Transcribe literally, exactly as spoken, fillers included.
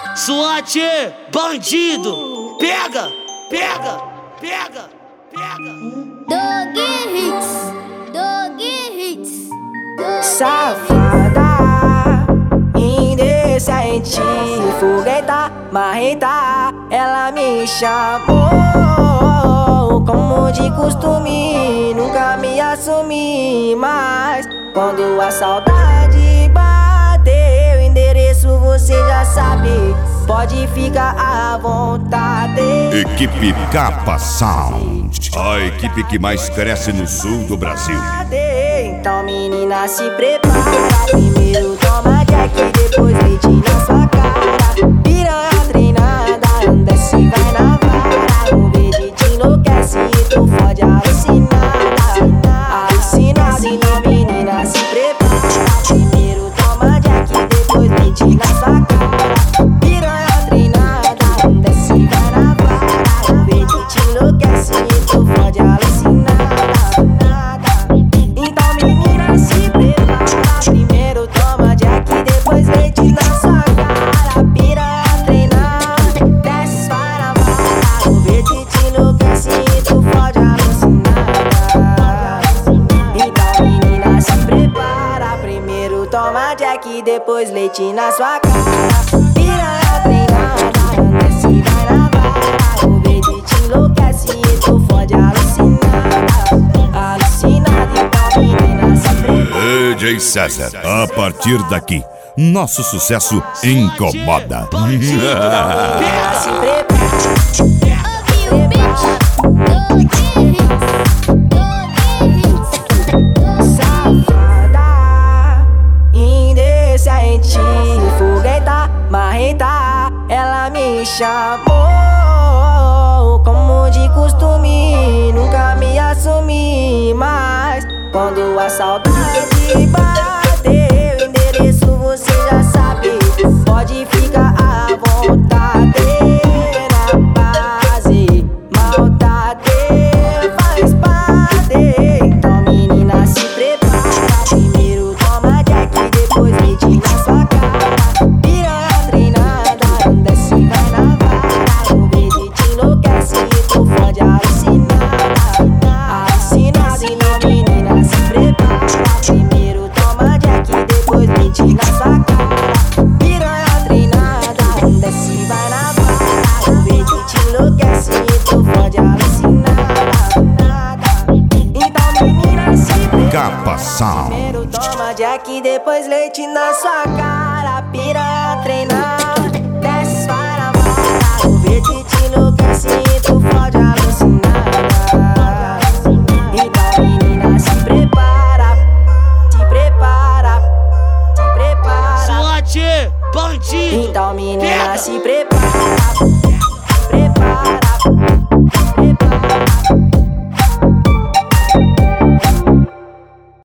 SWAT, bandido, pega, pega, pega, pega. Dog Hits, Dog Hits, Dog Safada, indecente, fogueta, marreta, ela me chamou como de costume, nunca me assumi, mas quando a saudade bateu, endereço você já sabe, pode ficar à vontade. Equipe Capa Sound, a equipe que mais cresce no sul do Brasil. Então menina, se prepara, primeiro toma jack, depois leite na sua cara. Piranha treinada, desce e vai na vara. O verde te enlouquece e tu fode alucinada. Alucinada, então menina, se prepara, primeiro toma jack, depois leite na sua cara. Piranha treinada, desce e vai na vara. O verde te enlouquece e tu fode alucinada. Primeiro toma jack, depois leite na sua cara. Piranha treinada, desce para a vara. O verde te enlouquece e tu fode alucinada. Então menina, se prepara, primeiro toma jack, depois leite na sua cara. Piranha treinada, desce e vai na vara. O verde te enlouquece e tu fode alucinada. Alucinada, então menina, se prepara. D J César, a partir daqui, nosso sucesso incomoda. Se prepara. Ouviu, bitch? Dog Hits, Dog Hits, Safada, indecente, fogueta, marreta, ela me chamou como de costume, nunca me assumi, mas quando a saudade bateu, endereço você já sabe, pode ficar à vontade. Na base, maldade faz parte. Então menina, se prepara, primeiro toma jack, depois leite na sua cara. Piranha treinada, desce e vai na vara. O verde te enlouquece e tu fode alucinada. Alucinada, então menina, se prepara, primeiro toma jack, depois leite na sua cara. Piranha treinada, desce e vai na vara. O verde te enlouquece e tu fode alucinada. Então menina, se prepara, Capa Sound. primeiro toma jack, depois leite na sua cara. Piranha treinada, desce para a vara. O verde te enlouquece e tu fode alucinada. Então menina, se prepara, se prepara, se prepara. SWAT, bandido, Então menina, pega. se prepara.